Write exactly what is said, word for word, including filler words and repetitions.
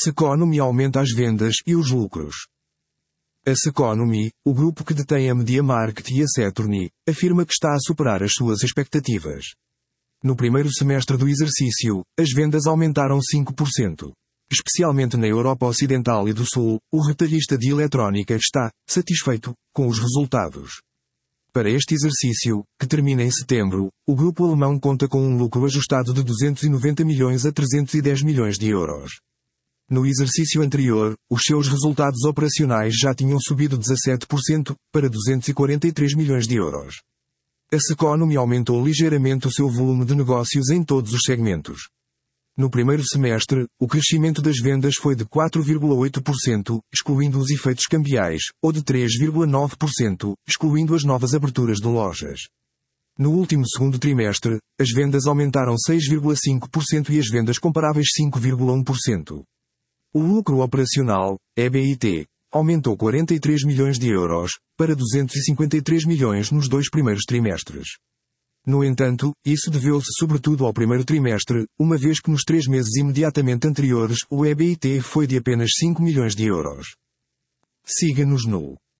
Ceconomy aumenta as vendas e os lucros. A Ceconomy, o grupo que detém a MediaMarkt e a Saturn, afirma que está a superar as suas expectativas. No primeiro semestre do exercício, as vendas aumentaram cinco por cento. Especialmente na Europa Ocidental e do Sul, o retalhista de eletrónica está satisfeito com os resultados. Para este exercício, que termina em setembro, o grupo alemão conta com um lucro ajustado de duzentos e noventa milhões a trezentos e dez milhões de euros. No exercício anterior, os seus resultados operacionais já tinham subido dezassete por cento, para duzentos e quarenta e três milhões de euros. A Ceconomy aumentou ligeiramente o seu volume de negócios em todos os segmentos. No primeiro semestre, o crescimento das vendas foi de quatro vírgula oito por cento, excluindo os efeitos cambiais, ou de três vírgula nove por cento, excluindo as novas aberturas de lojas. No último segundo trimestre, as vendas aumentaram seis vírgula cinco por cento e as vendas comparáveis cinco vírgula um por cento. O lucro operacional, E B I T, aumentou quarenta e três milhões de euros, para duzentos e cinquenta e três milhões nos dois primeiros trimestres. No entanto, isso deveu-se sobretudo ao primeiro trimestre, uma vez que nos três meses imediatamente anteriores o E B I T foi de apenas cinco milhões de euros. Siga-nos no